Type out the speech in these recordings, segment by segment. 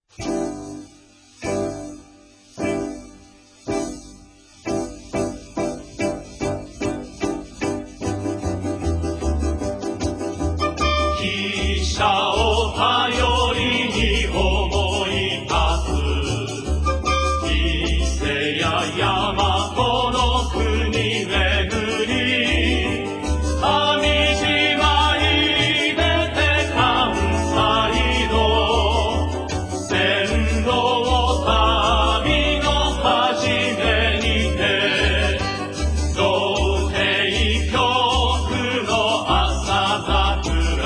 汽車を頼りに思い立つ伊勢や大和の国巡り、上島に出て関西の線路を旅の始めにて、童貞曲の朝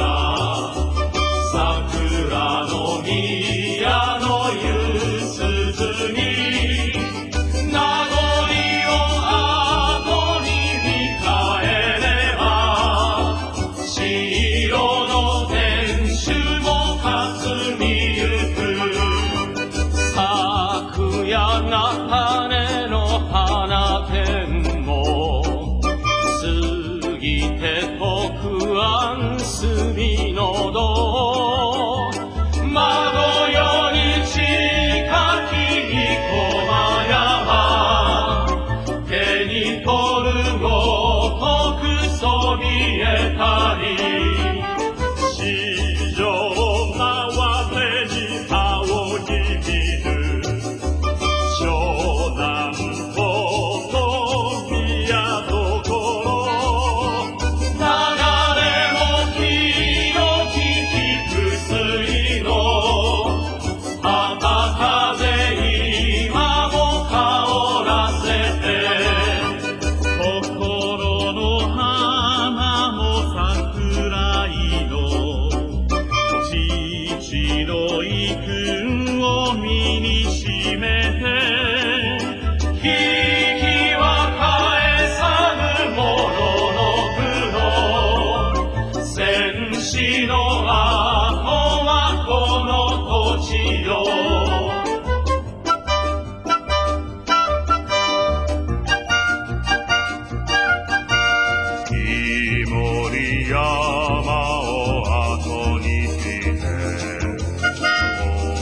桜の宮の夕涼に名残を後に見返れば、白の天守も霞みゆく。昨夜が羽の花天も過ぎて徳安隅の堂、窓より近きに駒山、手に取るごとくそびえたり、四条回れに仰ぎ見る湘南方の宮所、流れも清き菊水の旗風今も香らせて、心の花も桜井の父の遺訓を身にしめて、危機は返さぬ者の部の戦死の後はこの土地よ。木森山を後にして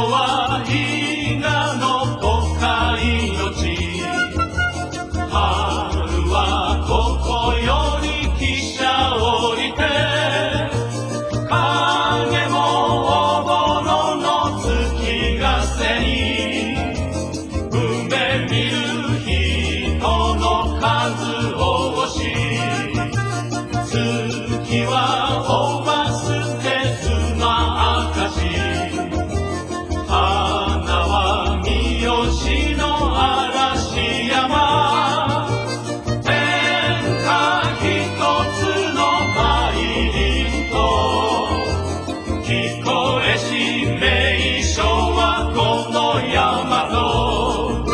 は伊賀の都会の地。春はここより汽車降りて、影もおぼろの月が背に、梅見る人の数多し。月はおばすて妻明かし。花は三好の嵐山。天下一つの大輪と、聞こえし名所はこの山と。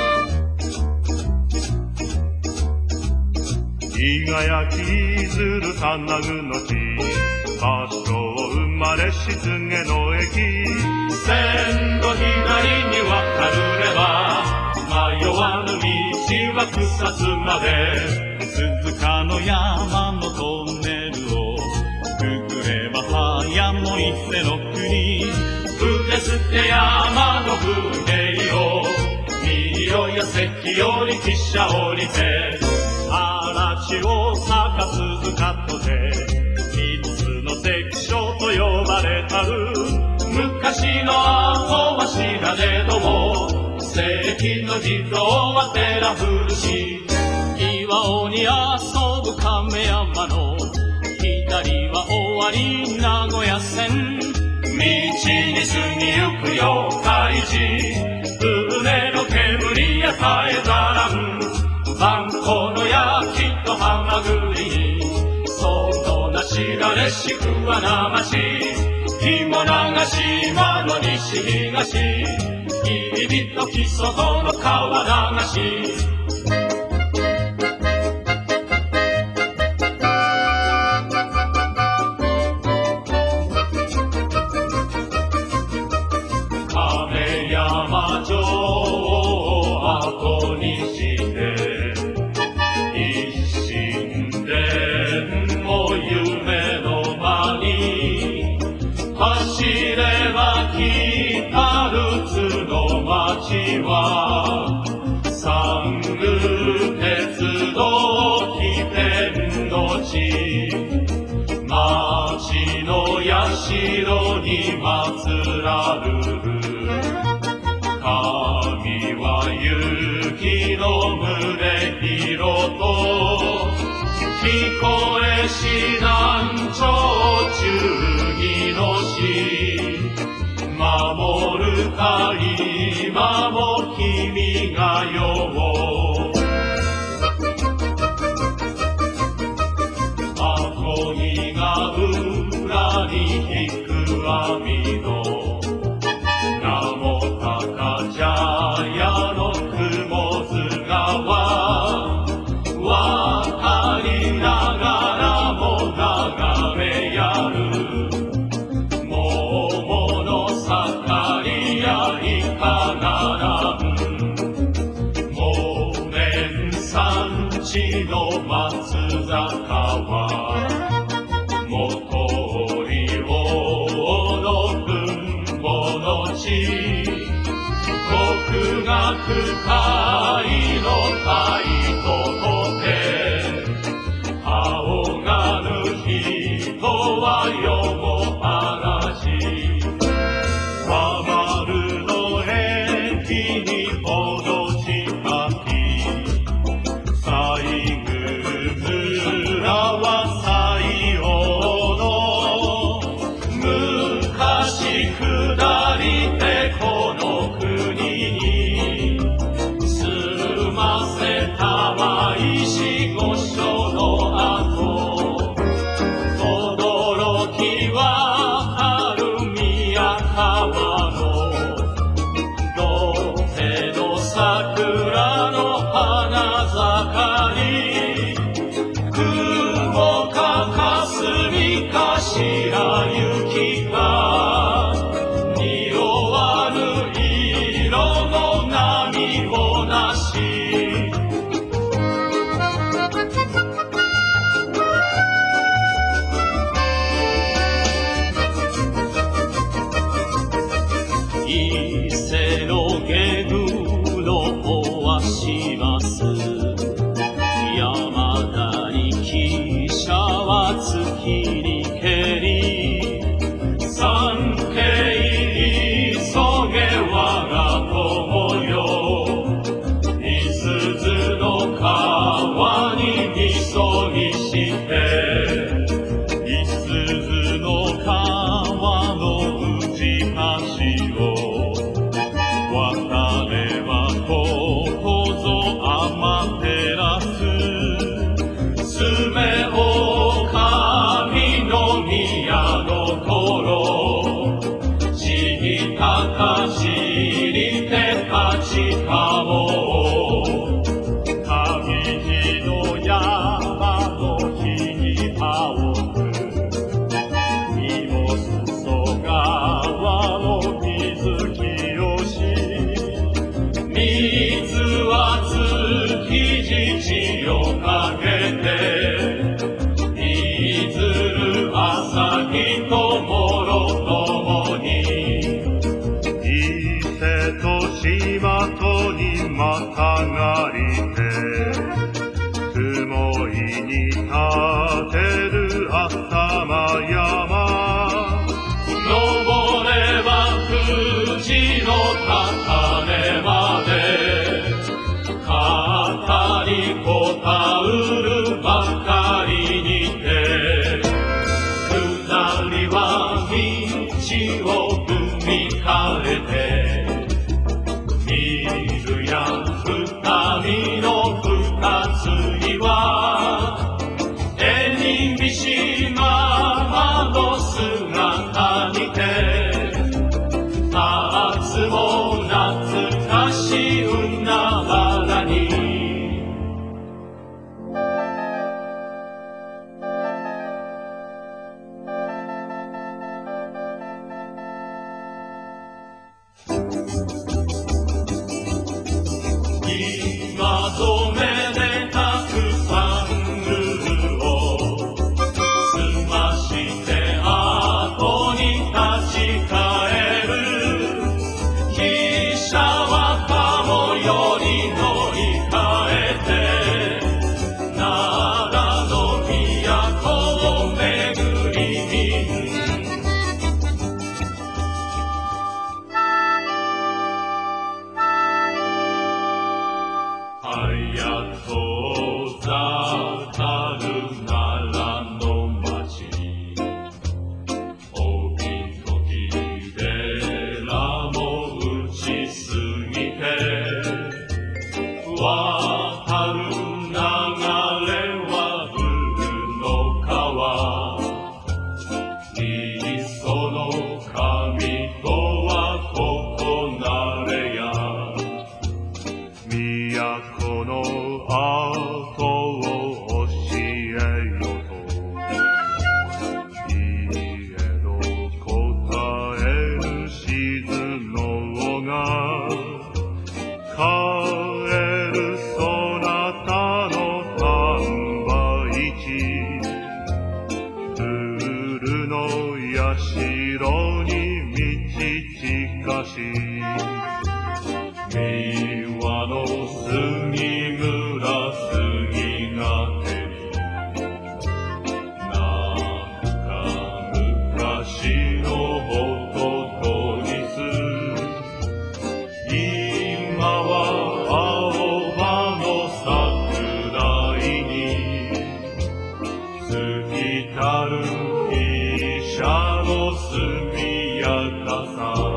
伊賀焼き鶴金具の地、発祥生まれし柘植の駅。線路左に渡るれば、迷わぬ道は草津まで。鈴鹿の山のトンネルをくぐれば早も伊勢の国。筆捨て山の風景を、見よや関より汽車降りて。嵐を坂鈴鹿とて、三つの関所と呼ばれたる。昔の後は知らねども、世紀の地蔵は寺古。岩尾に遊ぶ亀山の、左は尾張名古屋線。道に過ぎゆく妖怪寺、船の煙や絶えざらん。万古の焼きとハマグリ、そのなしられしくはなまし。芋長島の西東、入りと木曽の川流し。亀山城を後にして、一心伝も夢の間に。走れば北ルツの町は、三宮鉄道起点の地。町の社に祀らる神は雪の群れ広と、聞こえし南朝忠義の死。守るか今も君が代を。箱木が裏に引く網戸、名も高茶屋の雲津川。渡りながらも眺めやる、桃の盛りやいかならん。木綿産地の松坂は、元利王の分母の地。国学会の大とて、仰がぬ人は世も嵐。和丸の駅にほど近き、西宮村は西欧の。昔下りてこの国に、住ませたは石御所の後。驚きは春宮川の、土手の桜の花盛り。雲か霞か白雪か、匂わぬ色の波もなし。 店のゲグの方はします。山田に汽車は月に蹴り、三景急げ我が友よ。いすゞの川にみそぎして、いすゞの川の宇治橋を渡ればここぞ天照すめお神の宮の頃、知りたか知りて勝ちかも。旅路の山の木に羽織る身も裾川の水清し、水は築地をかけて、いずる朝日ともろともに、伊勢と島とにまたがりて、雲いに立てる浅間山、登れば富士の高根まで、語りこたうるばかりにて、二人は道を踏みかれて、見るや二人の二つには、絵に見しままの姿にて、夏も懐かしうながらに、今染めでたくさんルを済まして後に立ち返る。汽車は鴨より乗り換えて、奈良の都を巡り見る。早遠ざかる奈良の町に、帯時寺も打ちすぎて、渡る流れは古の川、いっその神とはここなれや。都の後を教えよと、家の答える静のが、帰るそなたの丹波市、鶴の社に道近し、三輪の杉村杉がてり、なんか昔の仏にす。今は青葉の桜井に、過ぎたる汽車の速やかさ。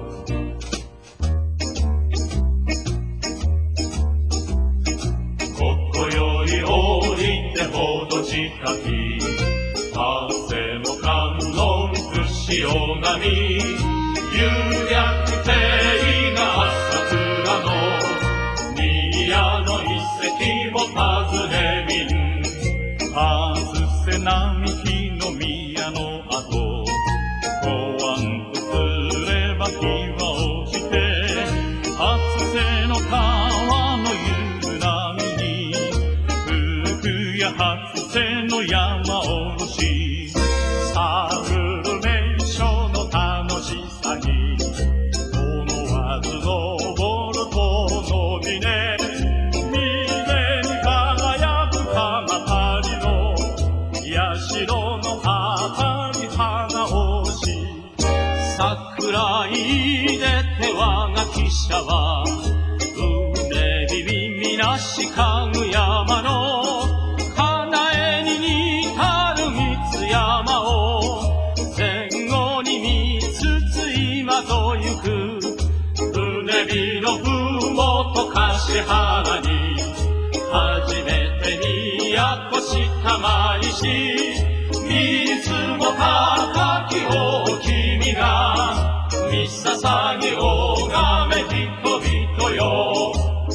降りてほど近き、汗の観音串を波、有略亭が桜の新谷の遺跡も訪ねみん。外せ並木の宮の跡、公安とすれば日は落ちて、初瀬の川の夕波に、初瀬の山おろし、探る名所の楽しさに、 汽車はうねびみみなしかぐ山の叶えに似たる三つ山を前後に見つつ今とゆく船火のふもと橿原に初めて都したまいし水も高きを君が見捧ぎ拝め人々よ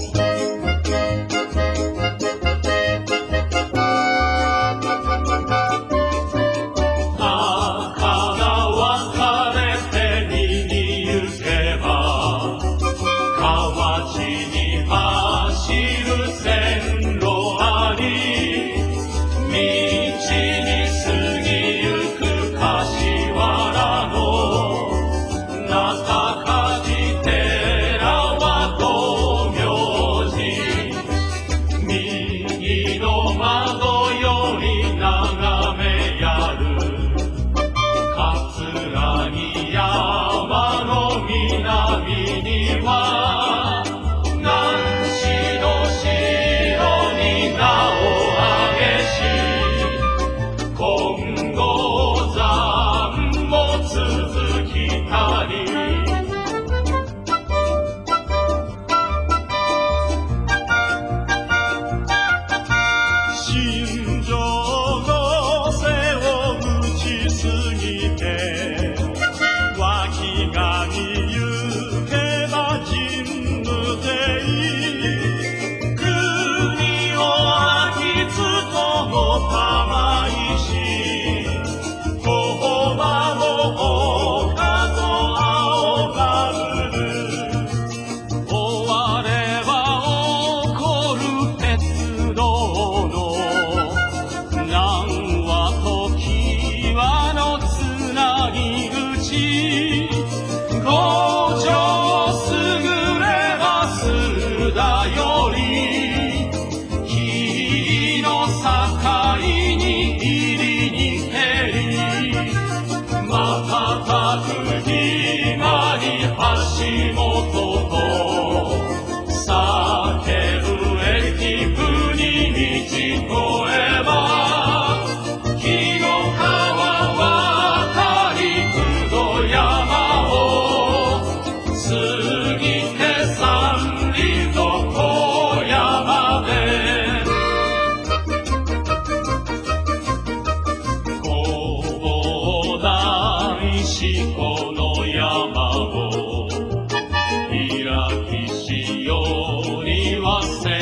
この山を開きしよりは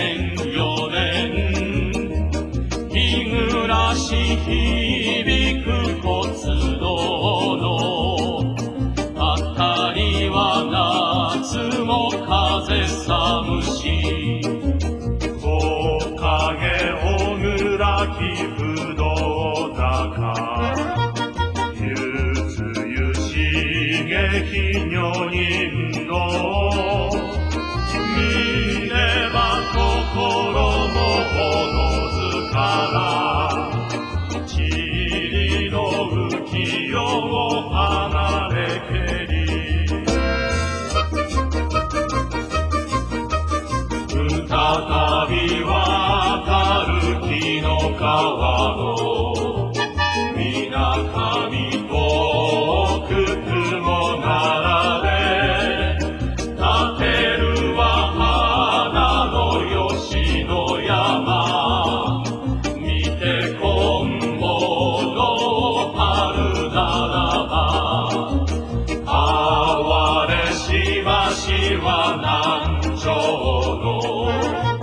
1004年日暮らし響く骨道のあたりは夏も風寒し木陰小倉木不動高奇女人の見れば心もおのずから塵の浮世を離れけり再び渡る紀の川の水上遠く雲並べ立てるは花の吉野山見て今後の春ならば哀れしばしは南朝の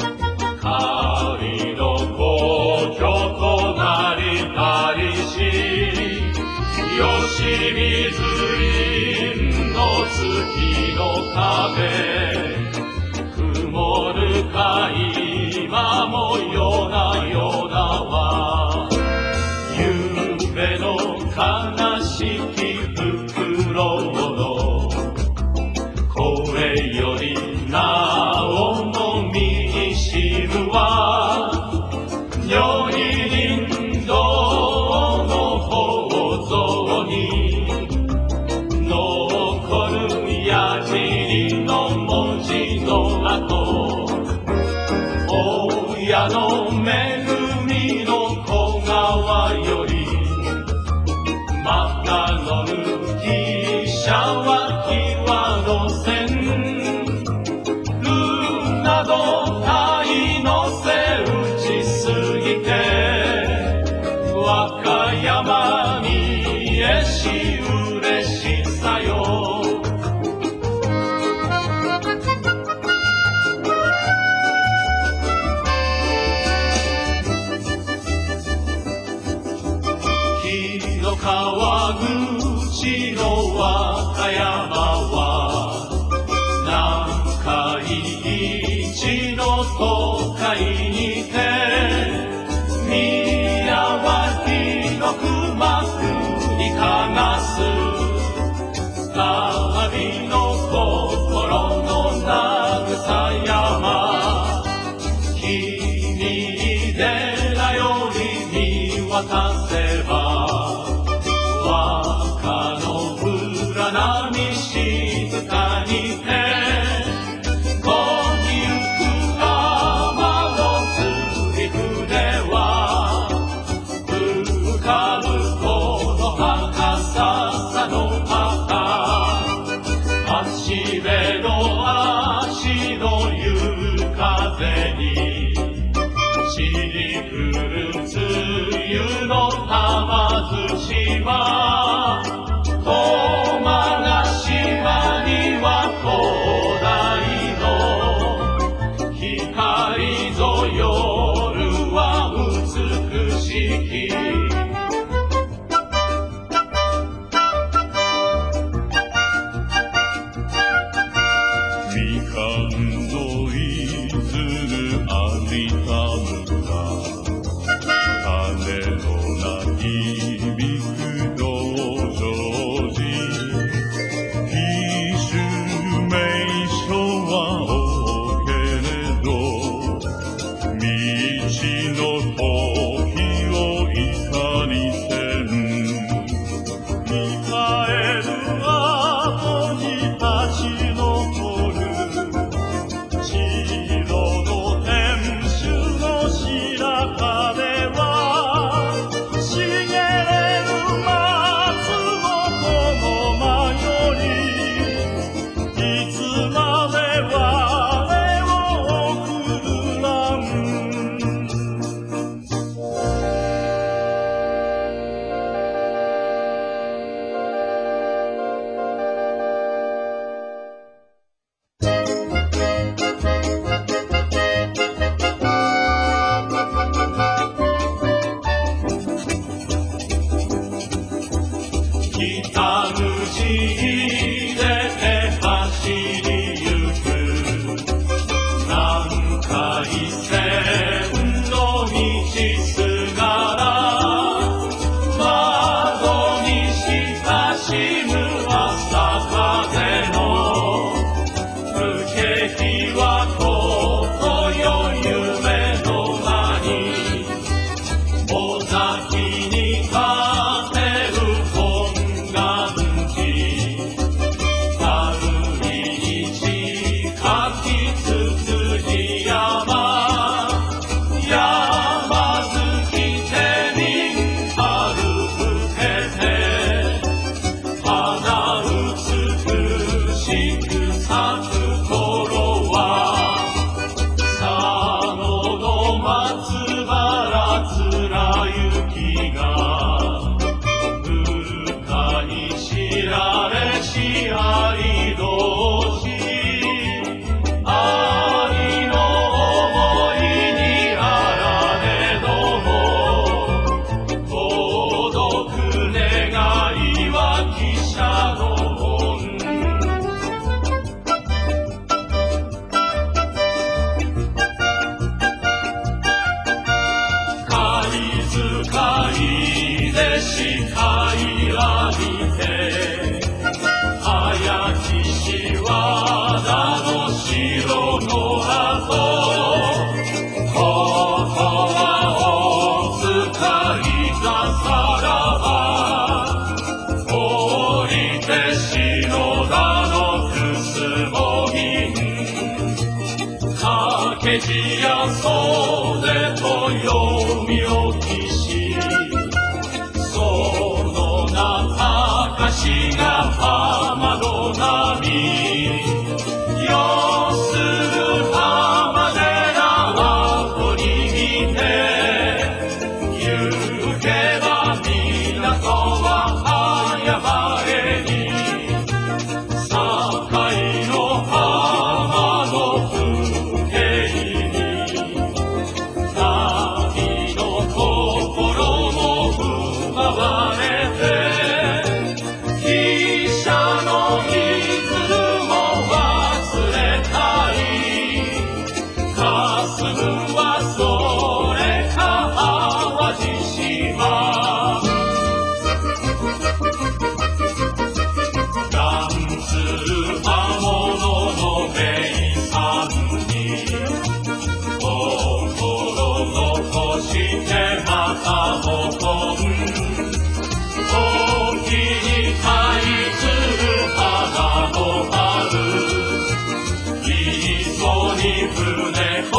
仮の皇居となりたりし吉水院の月の壁曇るか今も夜な夜なは夢の悲しき袋の声よりなお一の都会にて宮は広く幕にかがす旅の心の慰山君寺より見渡せば和歌の浦波静かにて島駒ヶ島には灯台の光ぞ夜は美しきみかんのいずるありたむが種のないに船